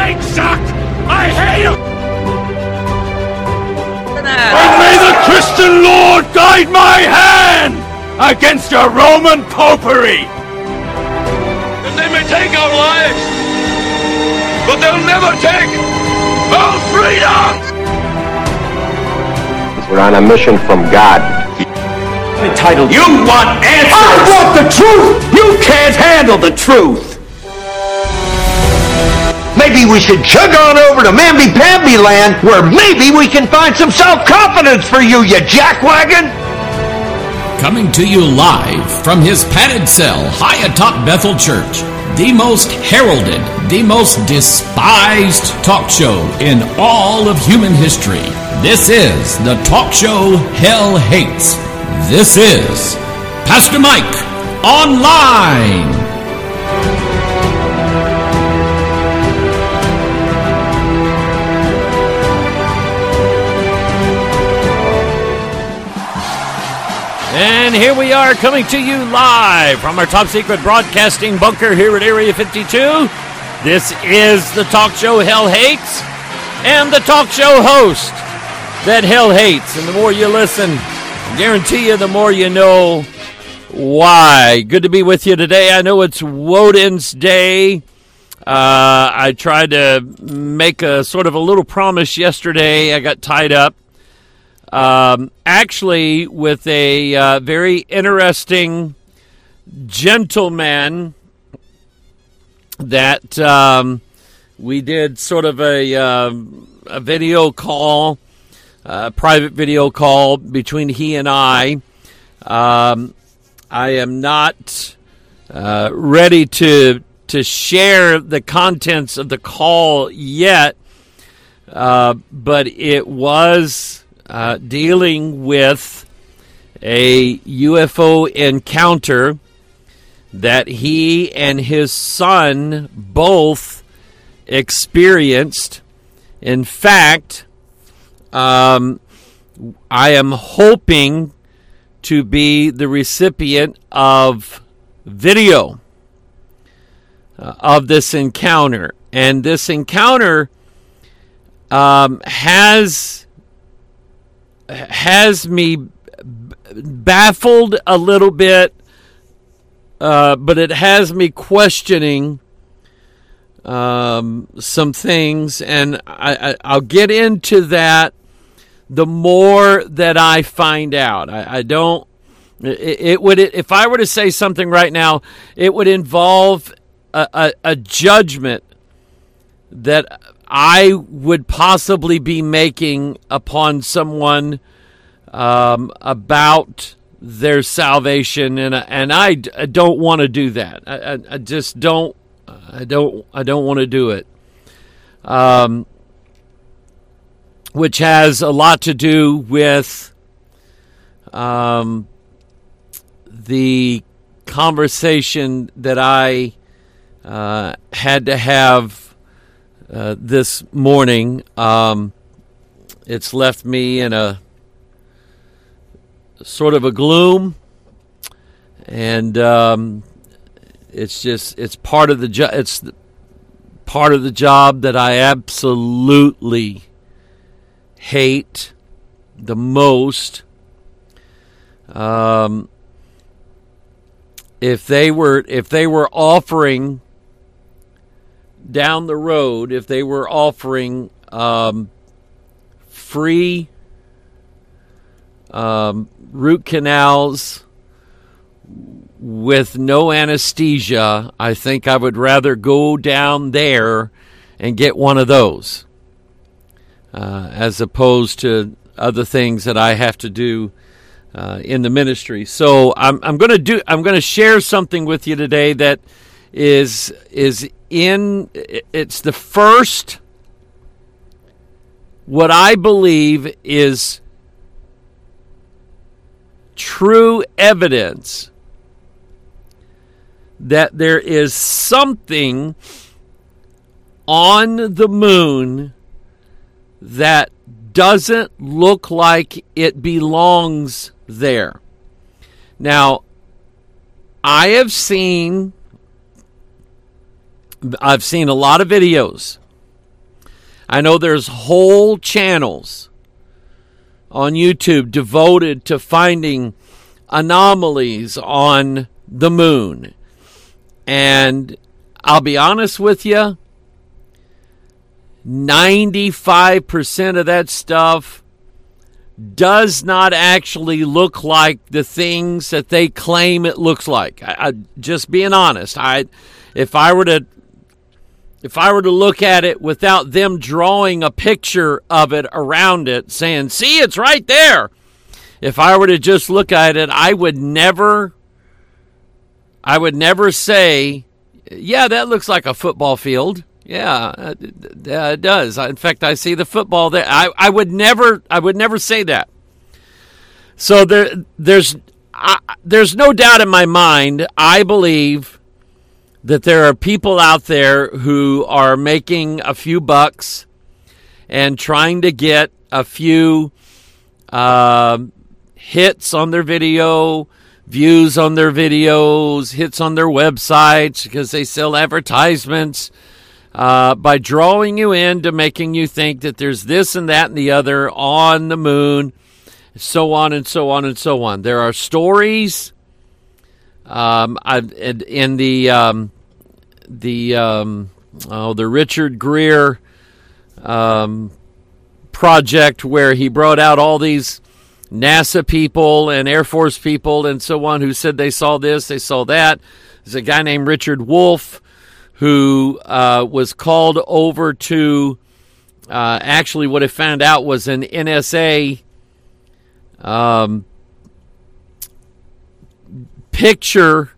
snake suck! I hate him! And may the Christian Lord guide my hand against your Roman popery! And they may take our lives, but they'll never take our freedom! We're on a mission from God. Entitled, you want answers! I want the truth! You can't handle the truth! Maybe we should chug on over to Mamby-Pamby land, where maybe we can find some self-confidence for you, you jackwagon! Coming to you live from his padded cell high atop Bethel Church, the most heralded, the most despised talk show in all of human history. This is the talk show Hell Hates. This is Pastor Mike Online. And here we are coming to you live from our top secret broadcasting bunker here at Area 52. This is the talk show Hell Hates and the talk show host that Hell hates. And the more you listen, I guarantee you the more you know why. Good to be with you today. I know it's Woden's Day. I tried to make a sort of a little promise yesterday. I got tied up. Actually, with a very interesting gentleman that we did sort of a video call, a private video call between he and I. I am not ready to share the contents of the call yet, but it was dealing with a UFO encounter that he and his son both experienced. In fact, I am hoping to be the recipient of video of this encounter. And this encounter has me baffled a little bit, but it has me questioning some things, and I'll get into that the more that I find out. I don't. It would, if I were to say something right now, it would involve a judgment that I would possibly be making upon someone about their salvation, and I don't want to do that. I just don't. I don't want to do it. Which has a lot to do with the conversation that I had to have this morning. It's left me in a sort of a gloom, and it's part of the job. It's part of the job that I absolutely hate the most. If they were offering down the road, if they were offering free root canals with no anesthesia, I think I would rather go down there and get one of those, as opposed to other things that I have to do in the ministry. So I'm going to share something with you today that is it's the first, what I believe is true evidence that there is something on the moon that doesn't look like it belongs there. Now, I've seen a lot of videos I know there's whole channels on YouTube devoted to finding anomalies on the moon. And I'll be honest with you, 95% of that stuff does not actually look like the things that they claim it looks like. I just being honest. If I were to look at it without them drawing a picture of it around it, saying, "See, it's right there." If I were to just look at it, I would never say, "Yeah, that looks like a football field." Yeah, it does. In fact, I see the football there. I would never say that. So there's no doubt in my mind. I believe that there are people out there who are making a few bucks and trying to get a few hits on their video, views on their videos, hits on their websites because they sell advertisements. By drawing you into making you think that there's this and that and the other on the moon, so on and so on and so on. There are stories in the Richard Greer project where he brought out all these NASA people and Air Force people and so on who said they saw this, they saw that. There's a guy named Richard Wolff who was called over to, actually what I found out was an NSA picture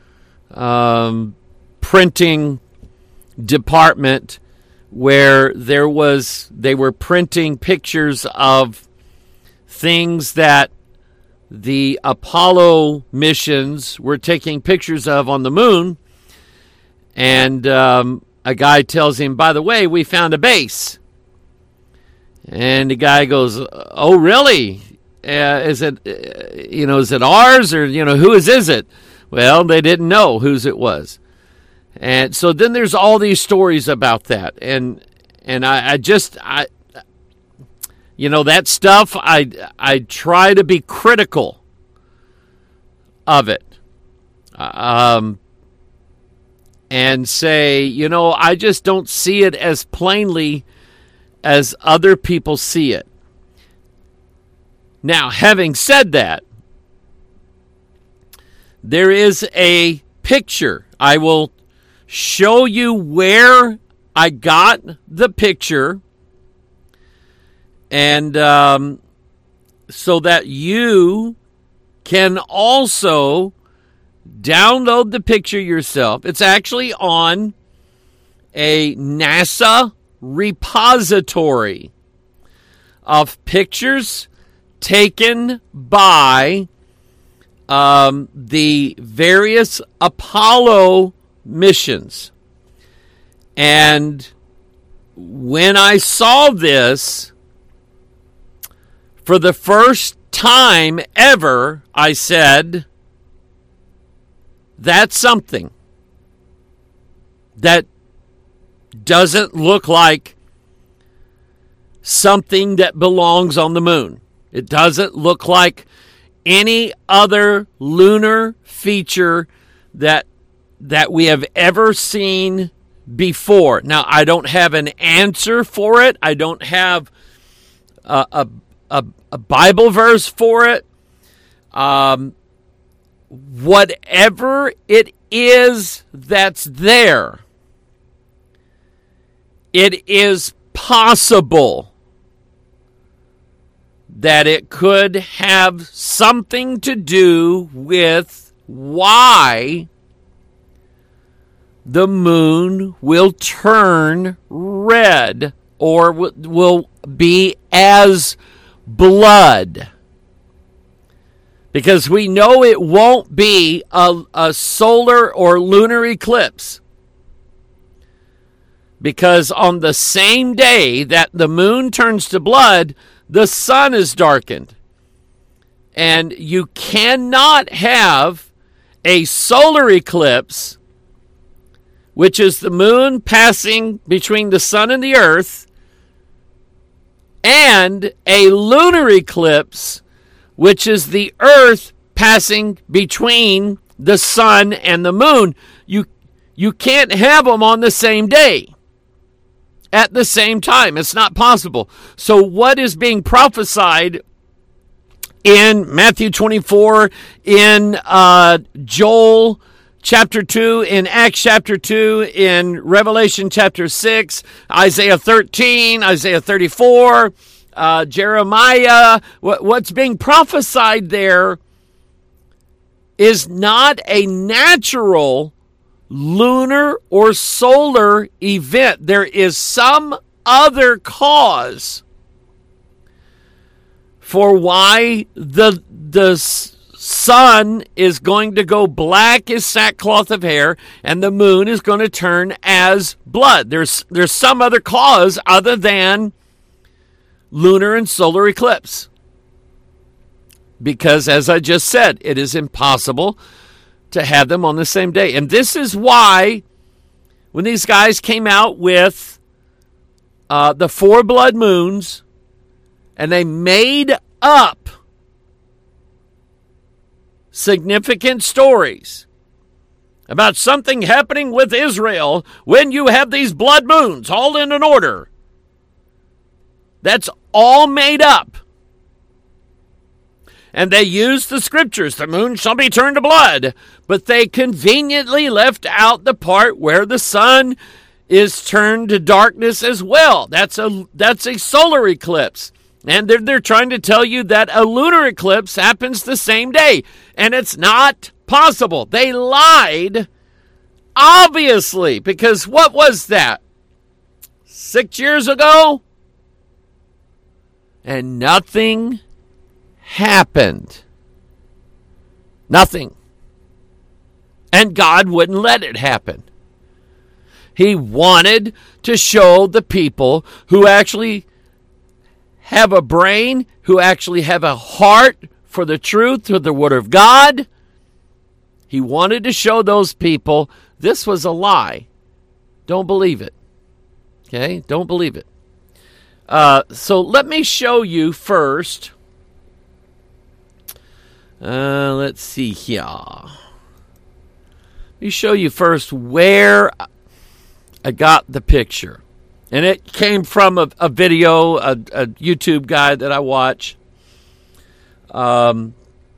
printing department where they were printing pictures of things that the Apollo missions were taking pictures of on the moon. And a guy tells him, "By the way, we found a base." And the guy goes, "Oh, really? Is it ours, or whose is it?" Well, they didn't know whose it was. And so then there's all these stories about that, and I that stuff. I try to be critical of it. And say, I just don't see it as plainly as other people see it. Now, having said that, there is a picture. I will show you where I got the picture, and so that you can also download the picture yourself. It's actually on a NASA repository of pictures taken by the various Apollo missions. And when I saw this, for the first time ever, I said, that's something that doesn't look like something that belongs on the moon. It doesn't look like any other lunar feature that we have ever seen before. Now, I don't have an answer for it. I don't have a Bible verse for it. Whatever it is that's there, it is possible that it could have something to do with why the moon will turn red or will be as blood. Because we know it won't be a solar or lunar eclipse. Because on the same day that the moon turns to blood, the sun is darkened. And you cannot have a solar eclipse, which is the moon passing between the sun and the earth, and a lunar eclipse, which is the Earth passing between the sun and the moon. You can't have them on the same day at the same time. It's not possible. So what is being prophesied in Matthew 24, in Joel chapter 2, in Acts chapter 2, in Revelation chapter 6, Isaiah 13, Isaiah 34, Jeremiah, what's being prophesied there is not a natural lunar or solar event. There is some other cause for why the sun is going to go black as sackcloth of hair and the moon is going to turn as blood. There's some other cause other than lunar and solar eclipse. Because, as I just said, it is impossible to have them on the same day. And this is why, when these guys came out with the 4 blood moons, and they made up significant stories about something happening with Israel when you have these blood moons all in an order, that's all made up. And they used the scriptures, the moon shall be turned to blood, but they conveniently left out the part where the sun is turned to darkness as well. That's a solar eclipse. And they're trying to tell you that a lunar eclipse happens the same day. And it's not possible. They lied, obviously, because what was that? 6 years ago? And nothing happened. Nothing. And God wouldn't let it happen. He wanted to show the people who actually have a brain, who actually have a heart for the truth, for the Word of God. He wanted to show those people this was a lie. Don't believe it. Okay? Don't believe it. So let me show you first. Let's see here. Let me show you first where I got the picture. And it came from a video, a YouTube guy that I watch. Let's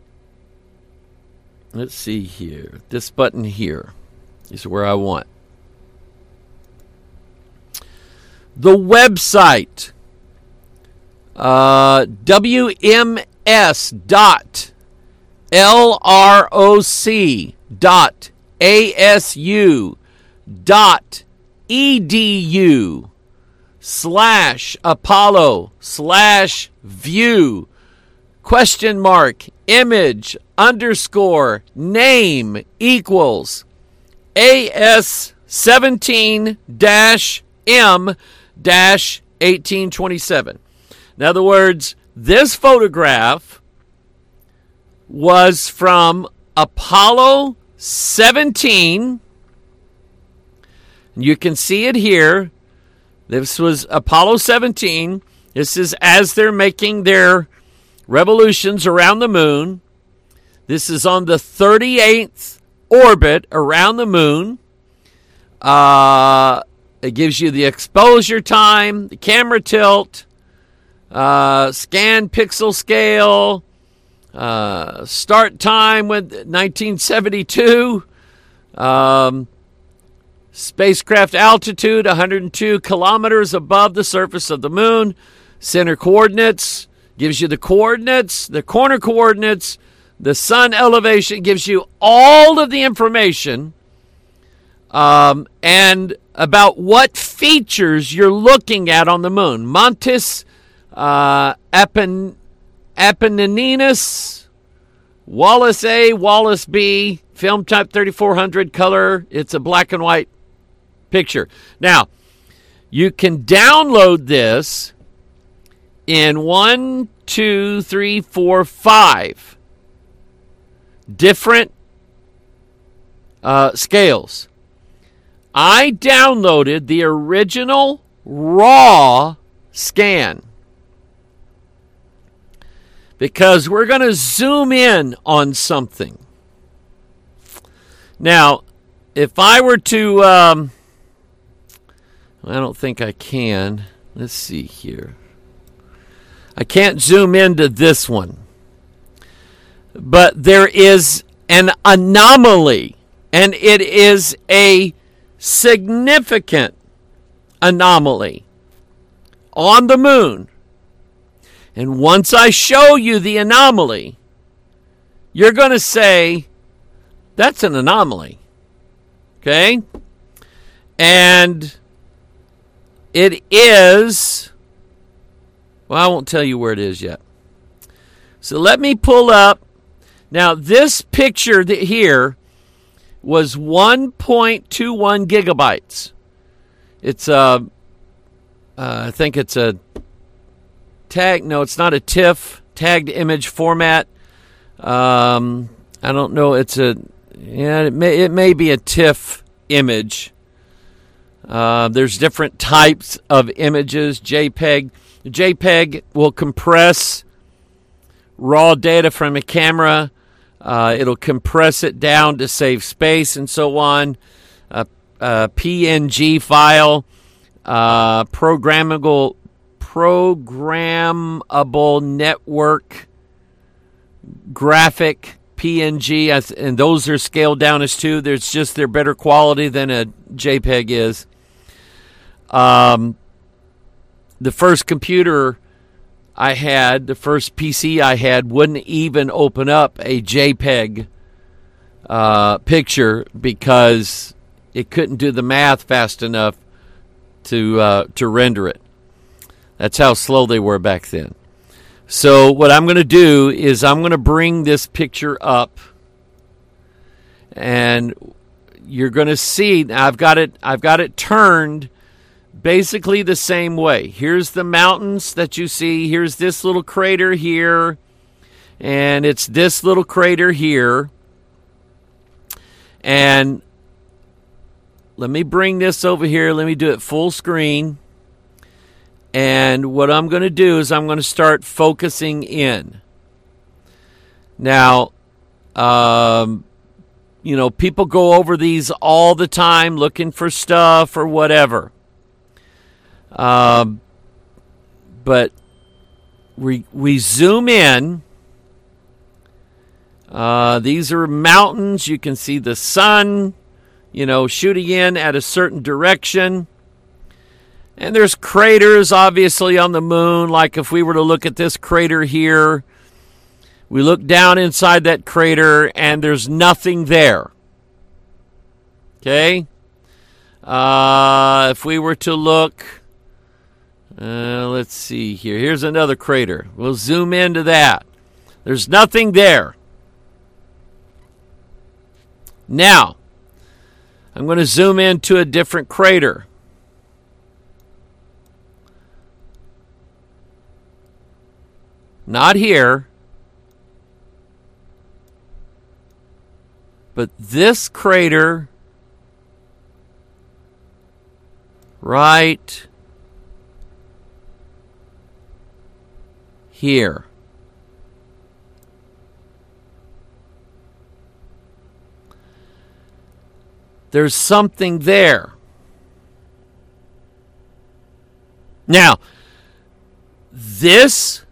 see here. This button here is where I want. The website, wms.lroc.asu.edu/Apollo/view !image_name equals AS17-M-1827. In other words, this photograph was from Apollo 17. You can see it here. This was Apollo 17. This is as they're making their revolutions around the moon. This is on the 38th orbit around the moon. It gives you the exposure time, the camera tilt, scan pixel scale, start time with 1972, spacecraft altitude 102 kilometers above the surface of the moon, center coordinates, gives you the coordinates, the corner coordinates, the sun elevation, gives you all of the information and about what features you're looking at on the moon. Montes Apenninus, Wallace A, Wallace B, film type 3400 color. It's a black and white picture. Now, you can download this in 1, 2, 3, 4, 5 different scales. I downloaded the original raw scan. because we're going to zoom in on something. Now, if I were to, I don't think I can. Let's see here. I can't zoom into this one. But there is an anomaly, and it is a significant anomaly on the moon. And once I show you the anomaly, you're going to say, that's an anomaly. Okay? And it is, well, I won't tell you where it is yet. So let me pull up. Now, this picture here was 1.21 gigabytes. It's a, I think it's a tag. No, it's not a TIFF, tagged image format. I don't know. It's a, yeah, it may be a TIFF image. There's different types of images. JPEG. JPEG will compress raw data from a camera. It'll compress it down to save space and so on. PNG file, programmable network graphic PNG, and those are scaled down as two. There's just they're better quality than a JPEG is. The first computer I had, the first PC I had, wouldn't even open up a JPEG picture because it couldn't do the math fast enough to render it. That's how slow they were back then. So what I'm going to do is I'm going to bring this picture up, and you're going to see I've got it turned basically the same way. Here's the mountains that you see. Here's this little crater here, and it's this little crater here. And let me bring this over here. Let me do it full screen. And what I'm going to do is I'm going to start focusing in. Now, people go over these all the time looking for stuff or whatever. But we zoom in. These are mountains. You can see the sun, shooting in at a certain direction. And there's craters, obviously, on the moon. Like if we were to look at this crater here, we look down inside that crater, and there's nothing there. Okay? If we were to look, let's see here. Here's another crater. We'll zoom into that. There's nothing there. Now, I'm going to zoom into a different crater. Not here, but this crater right here. There's something there. Now, this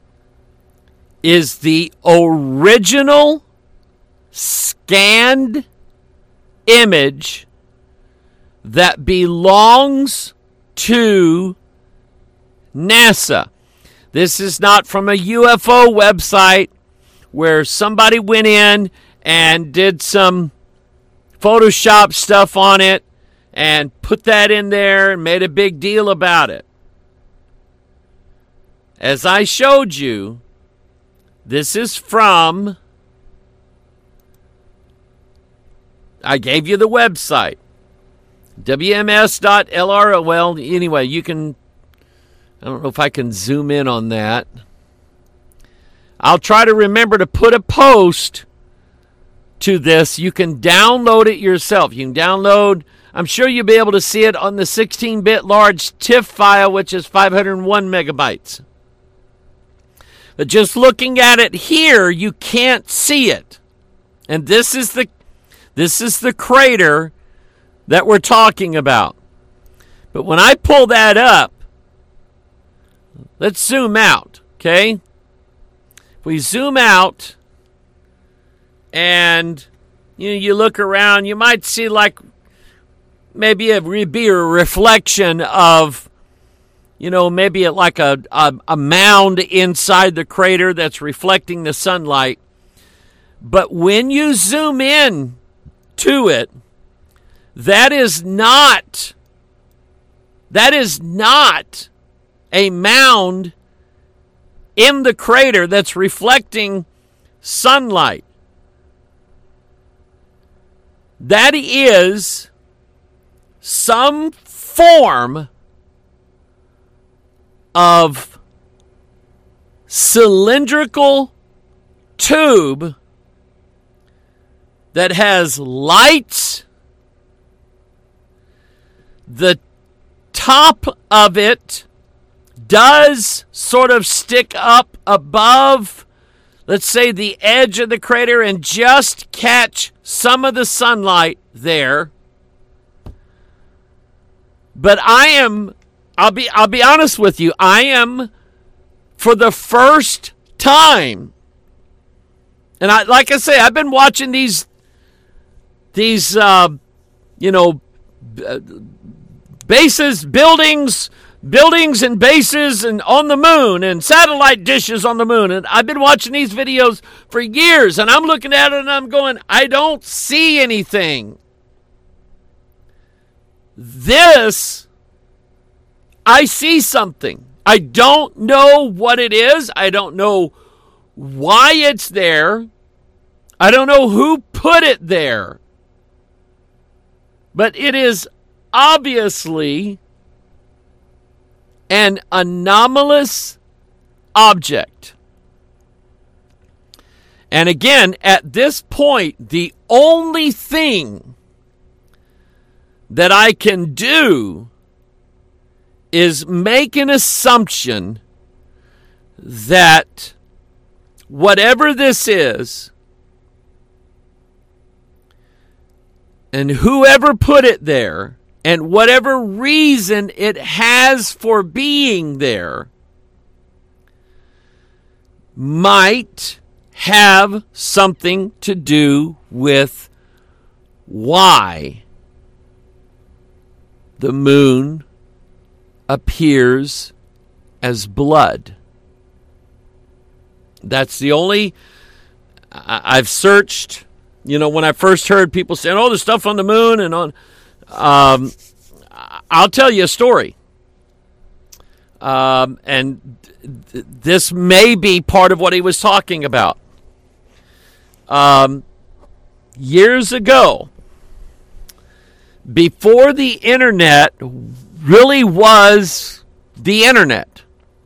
is the original scanned image that belongs to NASA. This is not from a UFO website where somebody went in and did some Photoshop stuff on it and put that in there and made a big deal about it. As I showed you, this is from, I gave you the website, wms.lr. Well, anyway, you can, I don't know if I can zoom in on that. I'll try to remember to put a post to this. You can download it yourself. You can download, I'm sure you'll be able to see it on the 16-bit large TIFF file, which is 501 megabytes. But just looking at it here, you can't see it. And this is the crater that we're talking about. But when I pull that up, let's zoom out, okay? If we zoom out and you look around, you might see like maybe a reflection of, maybe like a mound inside the crater that's reflecting the sunlight. But when you zoom in to it, that is not a mound in the crater that's reflecting sunlight. That is some form of cylindrical tube that has lights. The top of it does sort of stick up above, let's say, the edge of the crater and just catch some of the sunlight there. But I'll be honest with you, I am, for the first time, and like I say, I've been watching these bases, buildings and bases and on the moon and satellite dishes on the moon. And I've been watching these videos for years, and I'm looking at it and I'm going, I don't see anything. This, I see something. I don't know what it is. I don't know why it's there. I don't know who put it there. But it is obviously an anomalous object. And again, at this point, the only thing that I can do is make an assumption that whatever this is, and whoever put it there, and whatever reason it has for being there, might have something to do with why the moon appears as blood. That's the only... I've searched, when I first heard people saying, there's stuff on the moon and on... I'll tell you a story. And this may be part of what he was talking about. Years ago, before the internet really was the internet,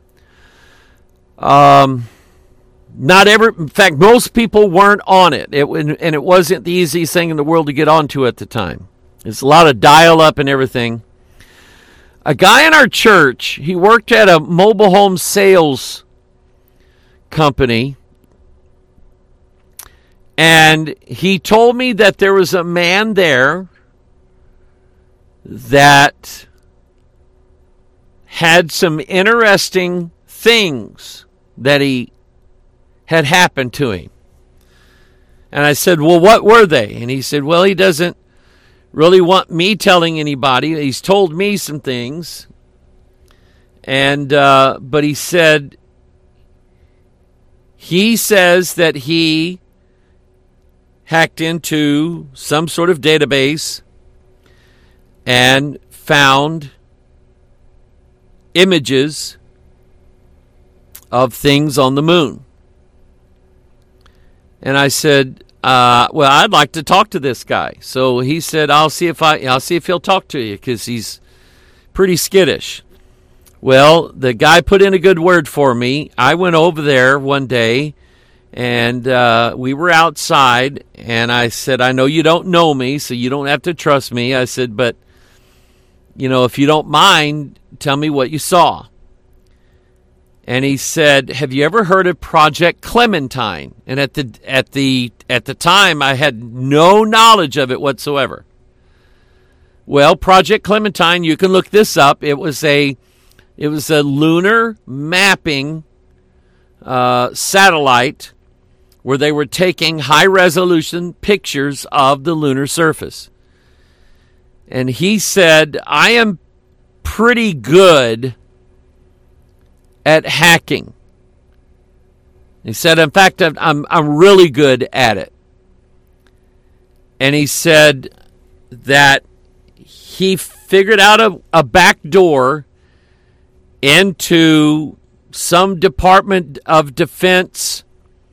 in fact, most people weren't on it. And it wasn't the easiest thing in the world to get onto at the time. It's a lot of dial-up and everything. A guy in our church, he worked at a mobile home sales company, and he told me that there was a man there that had some interesting things that had happened to him. And I said, well, what were they? And he said, well, he doesn't really want me telling anybody. He's told me some things. And but he says that he hacked into some sort of database and found images of things on the moon. And I said, well, I'd like to talk to this guy. So he said, I'll see if he'll talk to you, because he's pretty skittish. Well, the guy put in a good word for me. I went over there one day, and we were outside, and I said, I know you don't know me, so you don't have to trust me. I said, but, if you don't mind, tell me what you saw. And he said, "Have you ever heard of Project Clementine?" And at the time, I had no knowledge of it whatsoever. Well, Project Clementine, you can look this up. It was a lunar mapping satellite where they were taking high-resolution pictures of the lunar surface. And he said, "I am pretty good at hacking." He said, "In fact, I'm really good at it." And he said that he figured out a back door into some Department of Defense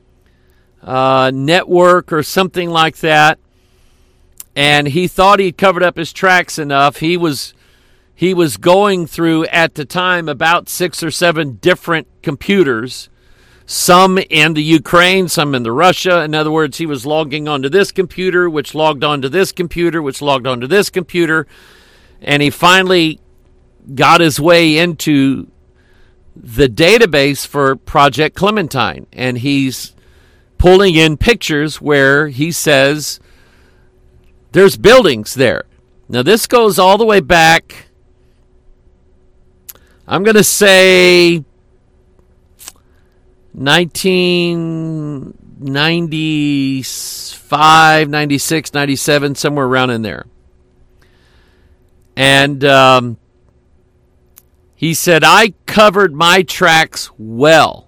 network or something like that. And he thought he'd covered up his tracks enough. He was going through, at the time, about 6 or 7 different computers, some in the Ukraine, some in the Russia. In other words, he was logging onto this computer, which logged onto this computer, which logged onto this computer. And he finally got his way into the database for Project Clementine. And he's pulling in pictures where he says there's buildings there. Now, this goes all the way back, I'm going to say 1995, 96, 97, somewhere around in there. And he said, "I covered my tracks well."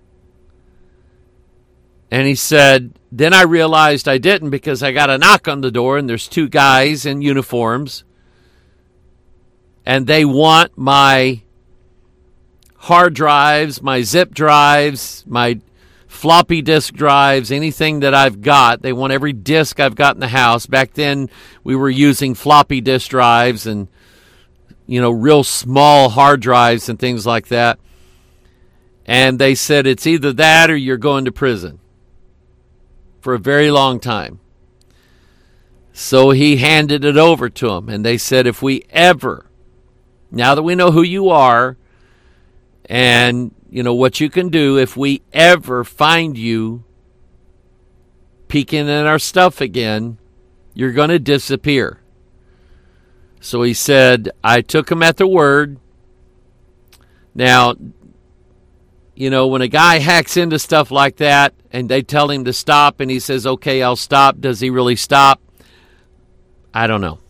And he said, "Then I realized I didn't, because I got a knock on the door and there's 2 guys in uniforms. And they want my hard drives, my zip drives, my floppy disk drives, anything that I've got. They want every disk I've got in the house." Back then, we were using floppy disk drives and, real small hard drives and things like that. And they said, "It's either that or you're going to prison," for a very long time. So he handed it over to them. And they said, "If we ever, now that we know who you are and what you can do, if we ever find you peeking in our stuff again, you're going to disappear." So he said, I took him at the word. Now, when a guy hacks into stuff like that and they tell him to stop and he says, "Okay, I'll stop," does he really stop? I don't know.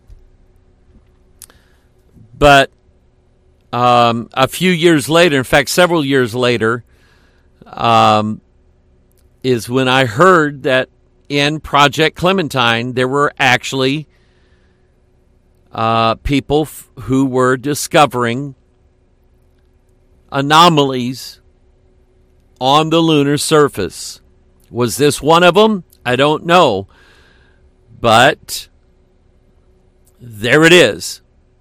But a few years later, in fact, several years later, is when I heard that in Project Clementine, there were actually people who were discovering anomalies on the lunar surface. Was this one of them? I don't know. But there it is.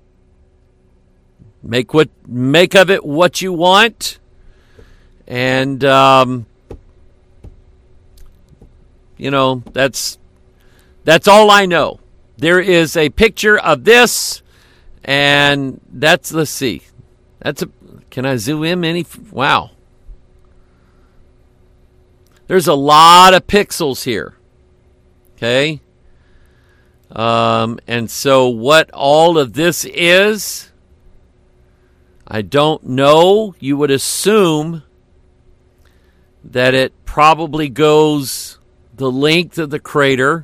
Make of it what you want. And that's all I know. There is a picture of this, and let's see. Can I zoom in any? Wow. There's a lot of pixels here. Okay? And so what all of this is, I don't know. You would assume that it probably goes the length of the crater.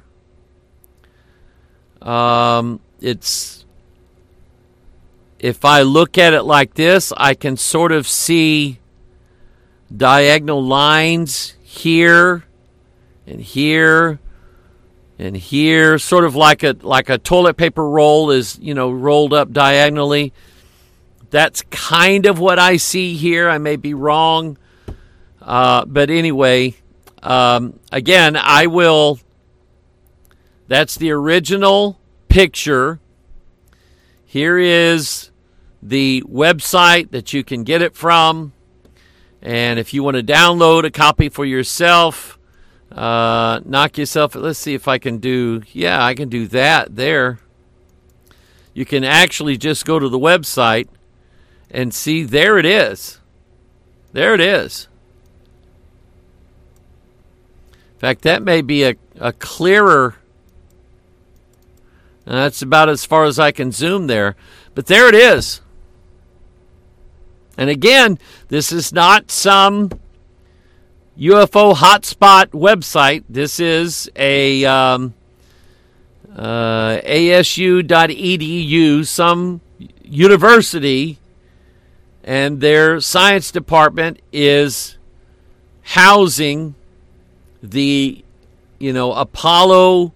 If I look at it like this, I can sort of see diagonal lines here and here and here, sort of like a toilet paper roll is, rolled up diagonally. That's kind of what I see here. I may be wrong. But anyway, again, that's the original picture. Here is the website that you can get it from. And if you want to download a copy for yourself, knock yourself. Let's see if I can do. Yeah, I can do that there. You can actually just go to the website and see there it is. There it is. In fact, that may be a clearer. That's about as far as I can zoom there. But there it is. And again, this is not some UFO hotspot website. This is a ASU.edu, some university, and their science department is housing the, Apollo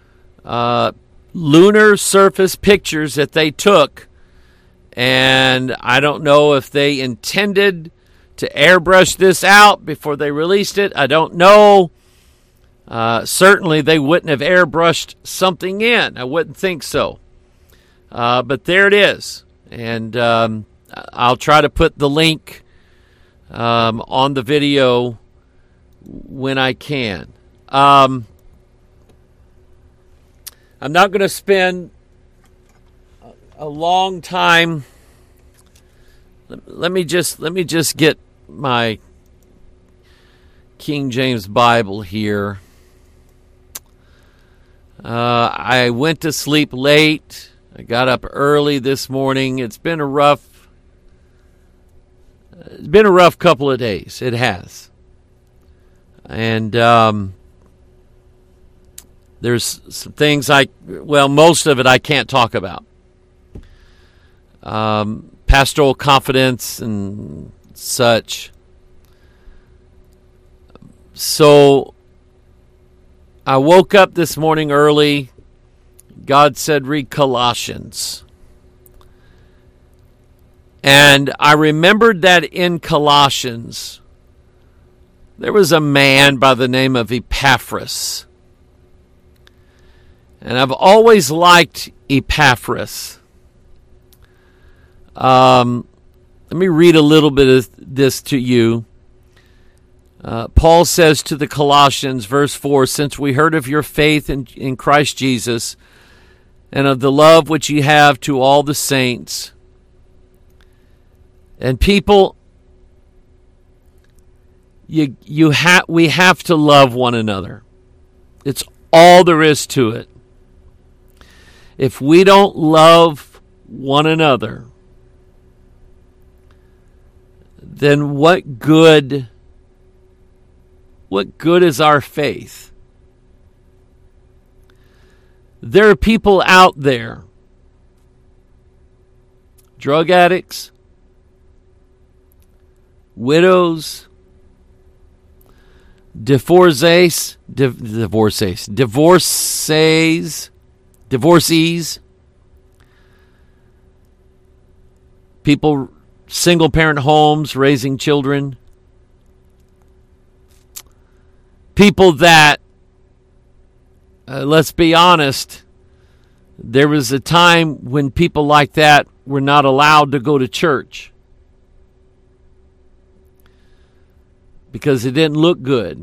lunar surface pictures that they took. And I don't know if they intended to airbrush this out before they released it. I don't know. Certainly they wouldn't have airbrushed something in. I wouldn't think so. But there it is. And I'll try to put the link on the video when I can. I'm not going to spend a long time. Let me just get my King James Bible here. I went to sleep late. I got up early this morning. It's been a rough couple of days. It has. And there's some things most of it I can't talk about. Pastoral confidence and such. So I woke up this morning early. God said, read Colossians. And I remembered that in Colossians, there was a man by the name of Epaphras. And I've always liked Epaphras. Let me read a little bit of this to you. Paul says to the Colossians, verse 4, since we heard of your faith in Christ Jesus and of the love which you have to all the saints. And people, we have to love one another. It's all there is to it. If we don't love one another, then what good is our faith? There are people out there, drug addicts, widows, divorcees, people, single parent homes, raising children, people that, let's be honest, there was a time when people like that were not allowed to go to church because it didn't look good.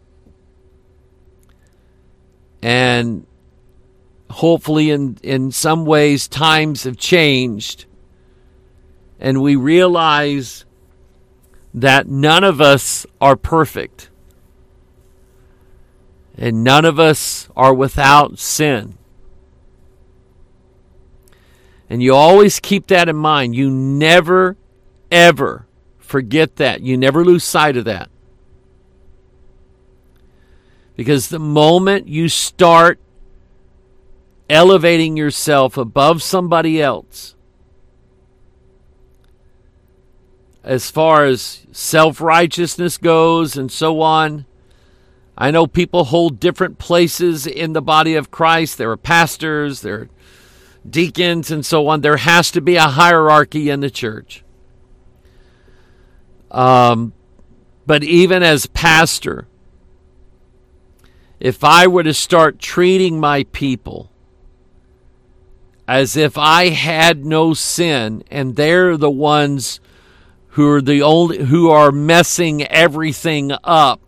And hopefully in some ways times have changed, and we realize that none of us are perfect. And none of us are without sin. And you always keep that in mind. You never, ever forget that. You never lose sight of that. Because the moment you start elevating yourself above somebody else, as far as self-righteousness goes and so on, I know people hold different places in the body of Christ. There are pastors, there are deacons, and so on. There has to be a hierarchy in the church. But even as pastor, if I were to start treating my people as if I had no sin and they're the ones who are messing everything up,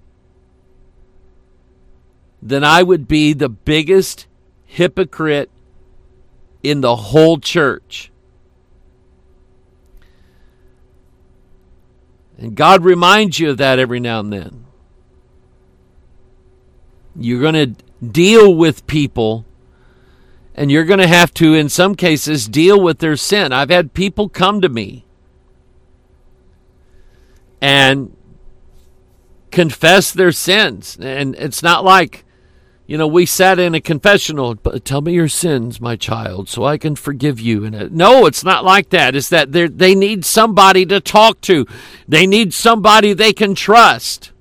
then I would be the biggest hypocrite in the whole church. And God reminds you of that every now and then. You're going to deal with people, and you're going to have to, in some cases, deal with their sin. I've had people come to me and confess their sins. And it's not like, we sat in a confessional, but tell me your sins, my child, so I can forgive you. No, it's not like that. It's that they need somebody to talk to. They need somebody they can trust.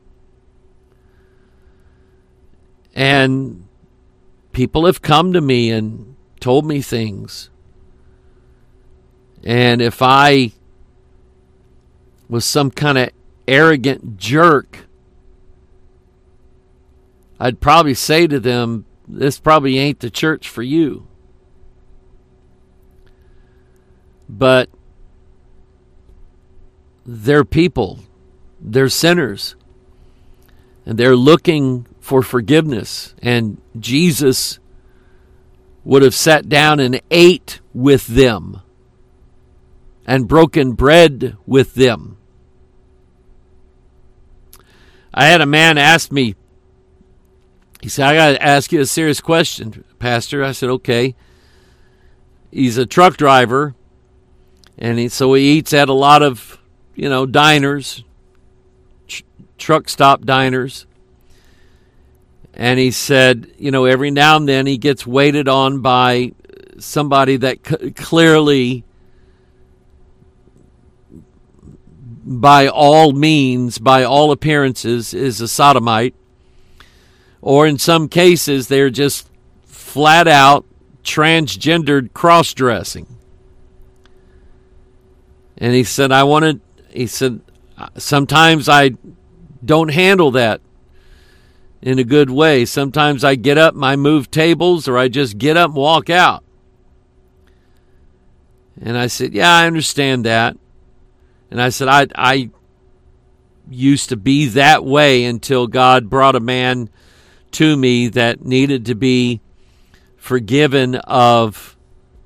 And people have come to me and told me things. And if I was some kind of arrogant jerk, I'd probably say to them, this probably ain't the church for you. But they're people. They're sinners. And they're looking for forgiveness. And Jesus would have sat down and ate with them and broken bread with them. I had a man ask me, he said, I got to ask you a serious question, Pastor. I said, okay. He's a truck driver, and so he eats at a lot of, diners, truck stop diners. And he said, every now and then he gets waited on by somebody that clearly, by all means, by all appearances, is a sodomite. Or in some cases, they're just flat out transgendered cross-dressing. And he said, sometimes I don't handle that in a good way. Sometimes I get up and I move tables, or I just get up and walk out. And I said, yeah, I understand that. And I said, I used to be that way until God brought a man to me that needed to be forgiven of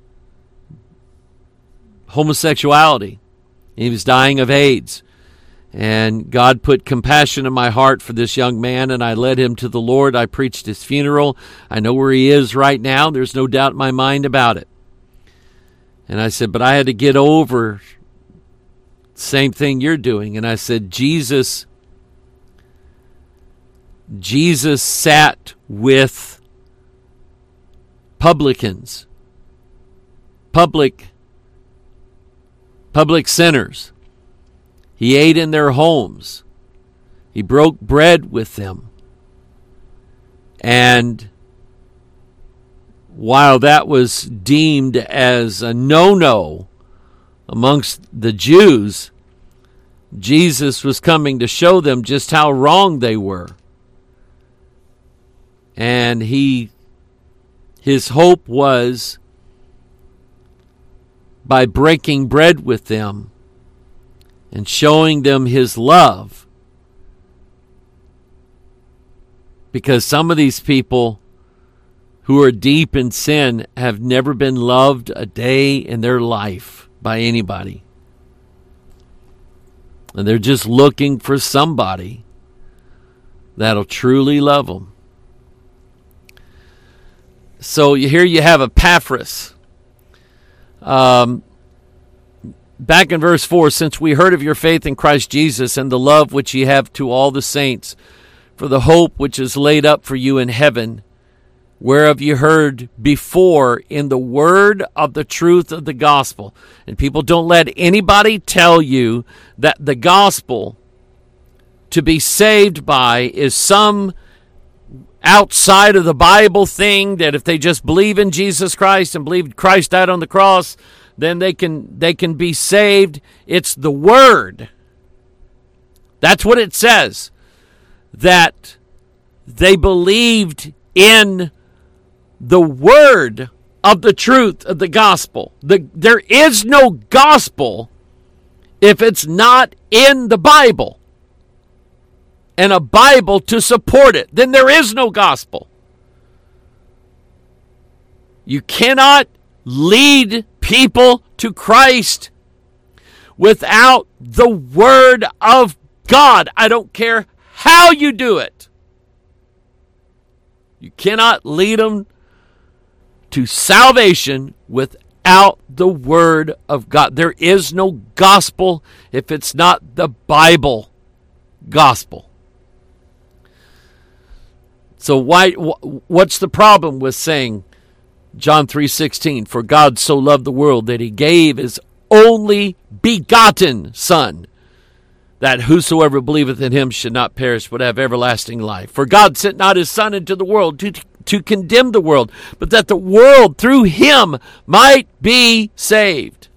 homosexuality. He was dying of AIDS. And God put compassion in my heart for this young man, and I led him to the Lord. I preached his funeral. I know where he is right now. There's no doubt in my mind about it. And I said, but I had to get over the same thing you're doing. And I said, Jesus sat with publicans, public sinners. He ate in their homes. He broke bread with them. And while that was deemed as a no-no amongst the Jews, Jesus was coming to show them just how wrong they were. And his hope was, by breaking bread with them and showing them his love, because some of these people who are deep in sin have never been loved a day in their life by anybody. And they're just looking for somebody that'll truly love them. So here you have Epaphras. Back in verse 4, since we heard of your faith in Christ Jesus and the love which ye have to all the saints, for the hope which is laid up for you in heaven, whereof you heard before in the word of the truth of the gospel. And people, don't let anybody tell you that the gospel to be saved by is some outside of the Bible thing, that if they just believe in Jesus Christ and believe Christ died on the cross, then they can be saved. It's the Word. That's what it says. That they believed in the Word of the truth of the gospel. There is no gospel if it's not in the Bible, and a Bible to support it. Then there is no gospel. You cannot lead people to Christ without the Word of God. I don't care how you do it. You cannot lead them to salvation without the Word of God. There is no gospel if it's not the Bible gospel. So what's the problem with saying John 3:16, for God so loved the world that he gave his only begotten Son, that whosoever believeth in him should not perish but have everlasting life. For God sent not his Son into the world to condemn the world, but that the world through him might be saved.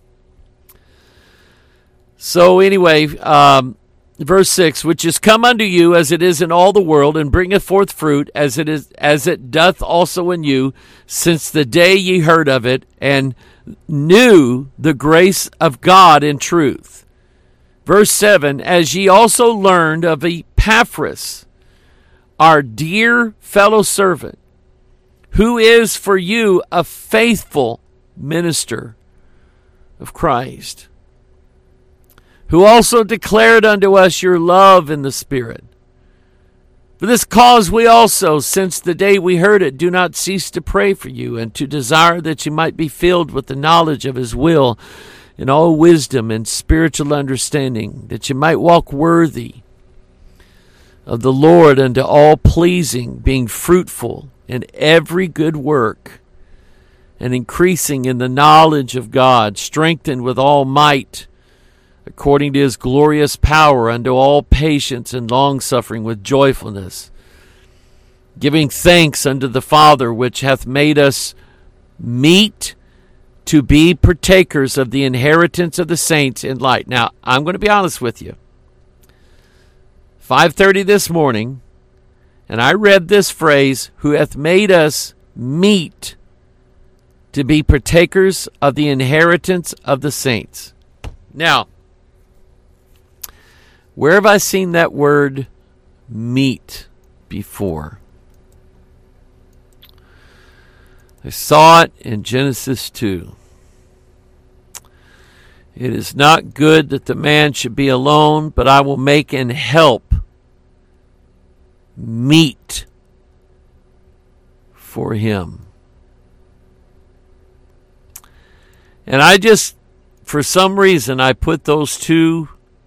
So anyway, verse 6, which is come unto you as it is in all the world, and bringeth forth fruit as it doth also in you, since the day ye heard of it, and knew the grace of God in truth. Verse 7, as ye also learned of Epaphras, our dear fellow servant, who is for you a faithful minister of Christ, who also declared unto us your love in the Spirit. For this cause we also, since the day we heard it, do not cease to pray for you, and to desire that you might be filled with the knowledge of his will, in all wisdom and spiritual understanding, that you might walk worthy of the Lord unto all pleasing, being fruitful in every good work, and increasing in the knowledge of God, strengthened with all might, according to his glorious power, unto all patience and longsuffering with joyfulness, giving thanks unto the Father, which hath made us meet to be partakers of the inheritance of the saints in light. Now, I'm going to be honest with you. 5:30 this morning, and I read this phrase, who hath made us meet to be partakers of the inheritance of the saints. Now, where have I seen that word meet before? I saw it in Genesis 2. It is not good that the man should be alone, but I will make and help meet for him. And I just, for some reason, I put those two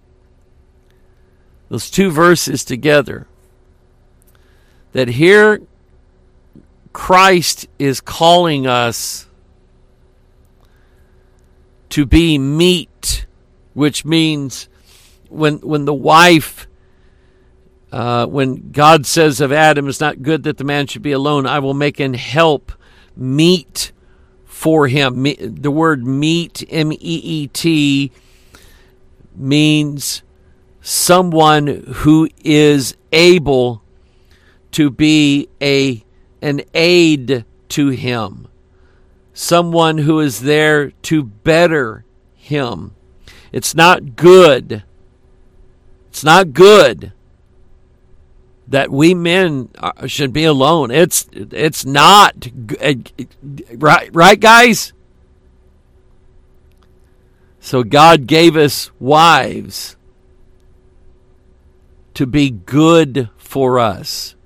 verses together. That here Christ is calling us to be meet, which means when the wife, when God says of Adam, it's not good that the man should be alone, I will make an help meet for him. The word meet, M-E-E-T, means someone who is able to be an aid to him. Someone who is there to better him. It's not good. It's not good that we men should be alone. It's not right, guys? So God gave us wives to be good for us,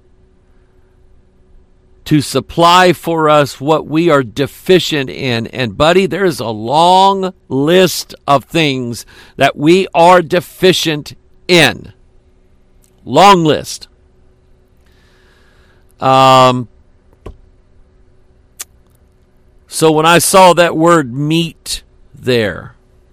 to supply for us what we are deficient in. And buddy, there's a long list of things that we are deficient in. Long list. So when I saw that word meet there,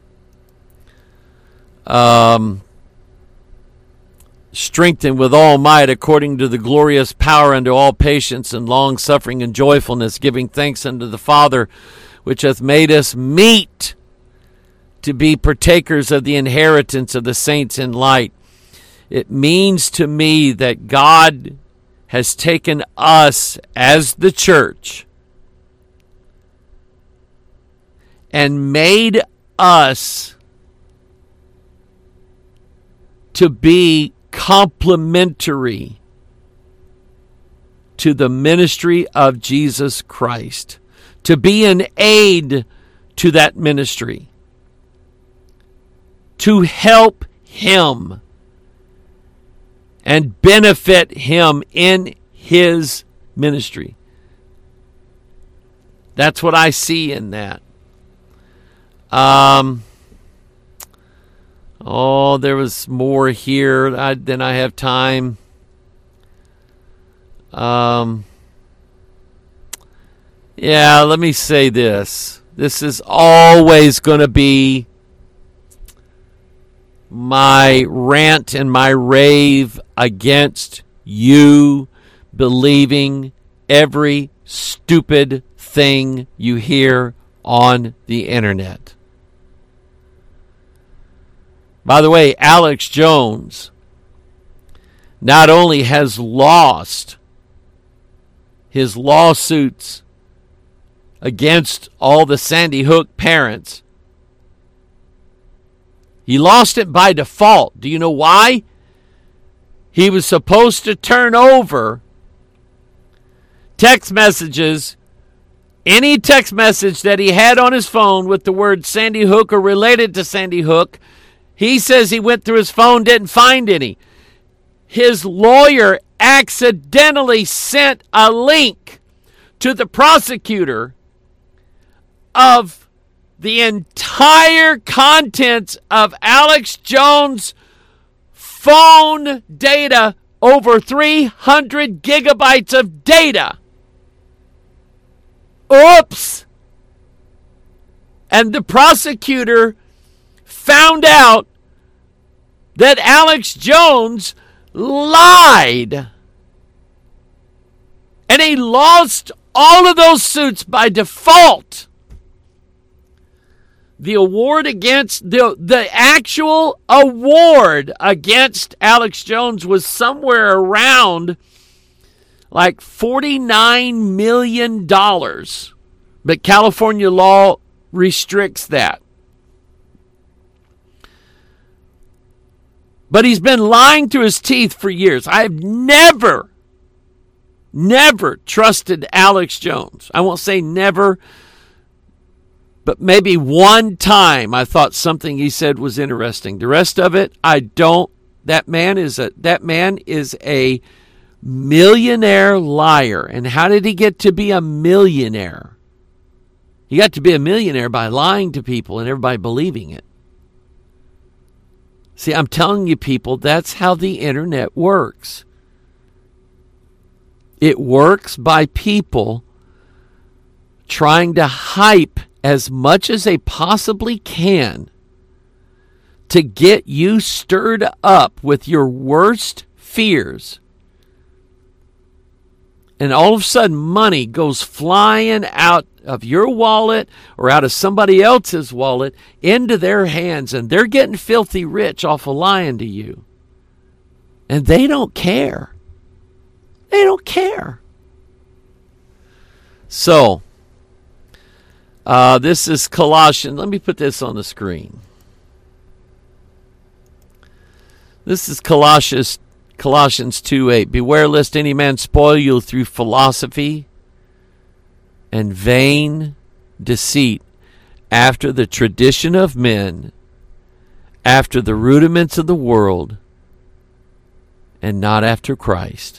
strengthened with all might according to the glorious power unto all patience and long suffering and joyfulness, giving thanks unto the Father, which hath made us meet to be partakers of the inheritance of the saints in light. It means to me that God has taken us as the church and made us to be complementary to the ministry of Jesus Christ, to be an aid to that ministry. to help him and benefit him in his ministry. That's what I see in that. There was more here than I have time. Let me say this. This is always going to be my rant and my rave against you believing every stupid thing you hear on the internet. By the way, Alex Jones not only has lost his lawsuits against all the Sandy Hook parents, he lost it by default. Do you know why? He was supposed to turn over text messages, any text message that he had on his phone with the word Sandy Hook or related to Sandy Hook. He says he went through his phone, didn't find any. His lawyer accidentally sent a link to the prosecutor of the entire contents of Alex Jones' phone data, over 300 gigabytes of data. Oops! And the prosecutor found out that Alex Jones lied. And he lost all of those suits by default. The award against, the actual award against Alex Jones was somewhere around like $49 million. But California law restricts that. But he's been lying through his teeth for years. I've never trusted Alex Jones. I won't say never, but maybe one time I thought something he said was interesting. The rest of it, I don't. That man is a millionaire liar. And how did he get to be a millionaire? He got to be a millionaire by lying to people and everybody believing it. See, I'm telling you, people, that's how the internet works. It works by people trying to hype as much as they possibly can to get you stirred up with your worst fears. And all of a sudden, money goes flying out of your wallet or out of somebody else's wallet into their hands, and they're getting filthy rich off of lying to you. And they don't care. They don't care. So, this is Colossians. Let me put this on the screen. This is Colossians 2:8. Beware lest any man spoil you through philosophy and vain deceit, after the tradition of men, after the rudiments of the world, and not after Christ.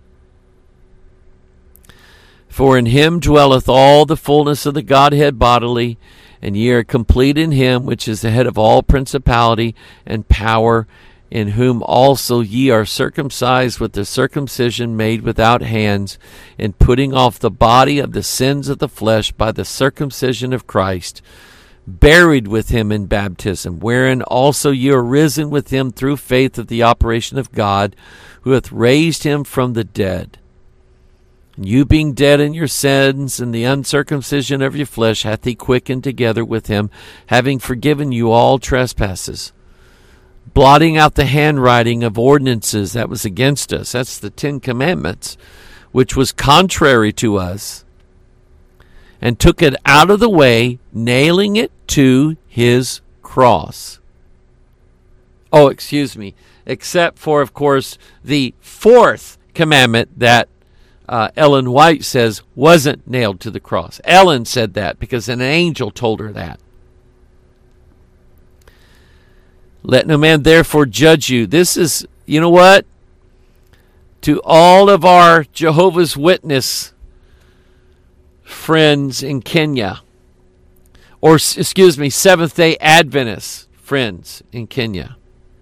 For in him dwelleth all the fullness of the Godhead bodily, and ye are complete in him, which is the head of all principality and power, in whom also ye are circumcised with the circumcision made without hands, in putting off the body of the sins of the flesh by the circumcision of Christ, buried with him in baptism, wherein also ye are risen with him through faith of the operation of God, who hath raised him from the dead. And you being dead in your sins and the uncircumcision of your flesh hath he quickened together with him, having forgiven you all trespasses, blotting out the handwriting of ordinances that was against us. That's the 10 Commandments, which was contrary to us, and took it out of the way, nailing it to his cross. Oh, excuse me. Except for, of course, the 4th commandment that Ellen White says wasn't nailed to the cross. Ellen said that because an angel told her that. Let no man therefore judge you. This is, you know what? To all of our Jehovah's Witness friends in Kenya, or excuse me, Seventh-day Adventist friends in Kenya,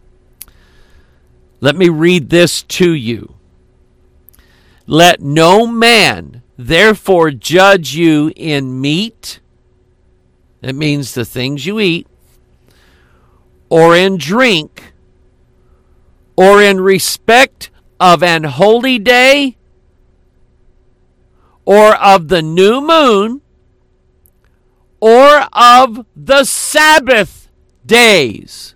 let me read this to you. Let no man therefore judge you in meat, that means the things you eat, or in drink, or in respect of an holy day, or of the new moon, or of the Sabbath days.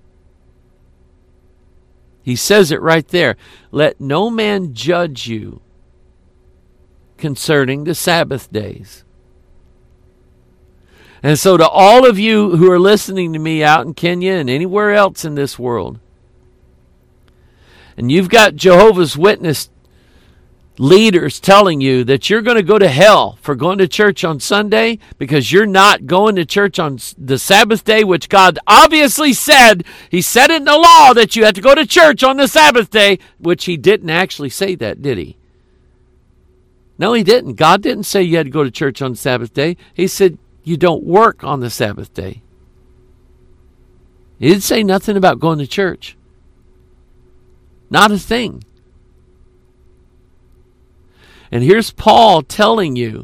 He says it right there. Let no man judge you concerning the Sabbath days. And so to all of you who are listening to me out in Kenya and anywhere else in this world, and you've got Jehovah's Witness leaders telling you that you're going to go to hell for going to church on Sunday because you're not going to church on the Sabbath day, which God obviously said. He said it in the law that you have to go to church on the Sabbath day, which he didn't actually say that, did he? No, he didn't. God didn't say you had to go to church on the Sabbath day. He said you don't work on the Sabbath day. He didn't say nothing about going to church. Not a thing. And here's Paul telling you,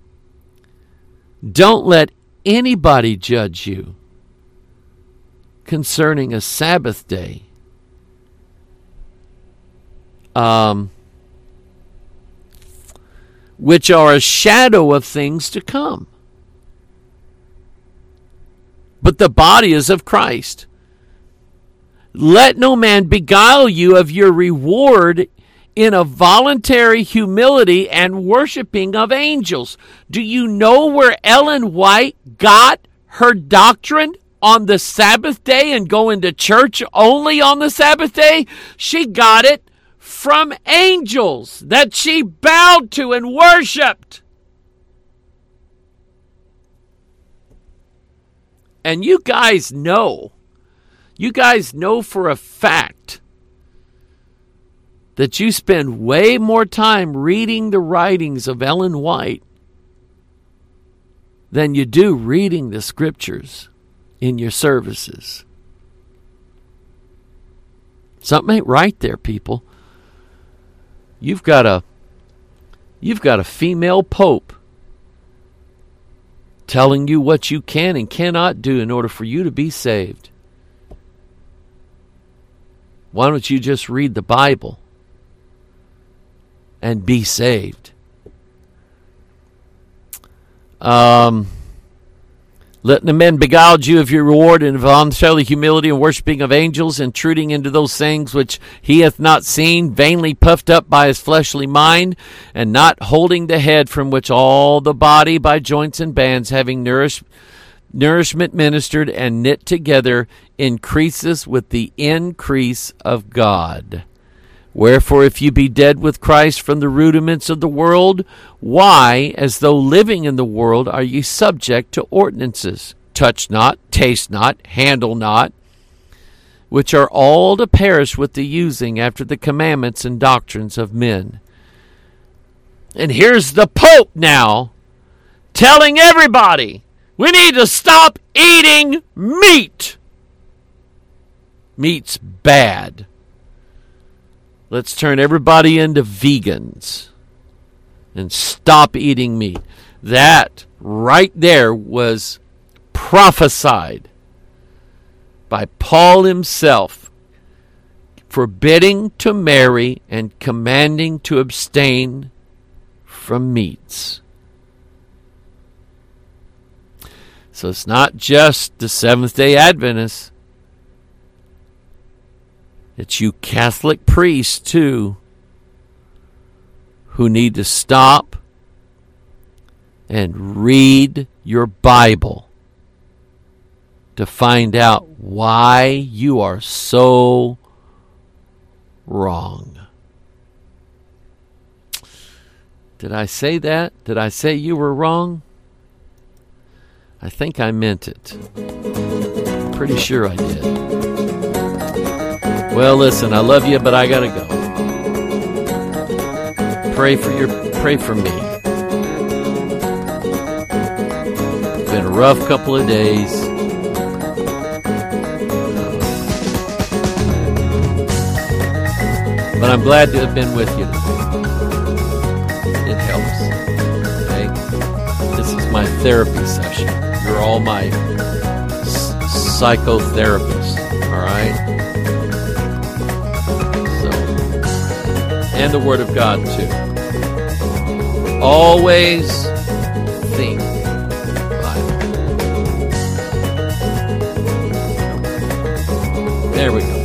don't let anybody judge you concerning a Sabbath day. Which are a shadow of things to come. But the body is of Christ. Let no man beguile you of your reward in a voluntary humility and worshiping of angels. Do you know where Ellen White got her doctrine on the Sabbath day and going to church only on the Sabbath day? She got it from angels that she bowed to and worshiped. And you guys know for a fact that you spend way more time reading the writings of Ellen White than you do reading the scriptures in your services. Something ain't right there, people. You've got a female pope telling you what you can and cannot do in order for you to be saved. Why don't you just read the Bible and be saved? Let the men beguile you of your reward in voluntary humility and worshiping of angels, intruding into those things which he hath not seen, vainly puffed up by his fleshly mind, and not holding the head, from which all the body by joints and bands, having nourishment ministered and knit together, increases with the increase of God. Wherefore, if you be dead with Christ from the rudiments of the world, why, as though living in the world, are ye subject to ordinances? Touch not, taste not, handle not, which are all to perish with the using after the commandments and doctrines of men. And here's the Pope now telling everybody, we need to stop eating meat. Meat's bad. Let's turn everybody into vegans and stop eating meat. That right there was prophesied by Paul himself, forbidding to marry and commanding to abstain from meats. So it's not just the Seventh-day Adventists. It's you Catholic priests, too, who need to stop and read your Bible to find out why you are so wrong. Did I say that? Did I say you were wrong? I think I meant it. Pretty sure I did. Well, listen, I love you, but I gotta go. Pray for me. It's been a rough couple of days. But I'm glad to have been with you today. It helps. Okay? This is my therapy session. You're all my psychotherapists. All right? So, and the Word of God, too. Always think Bible. There we go.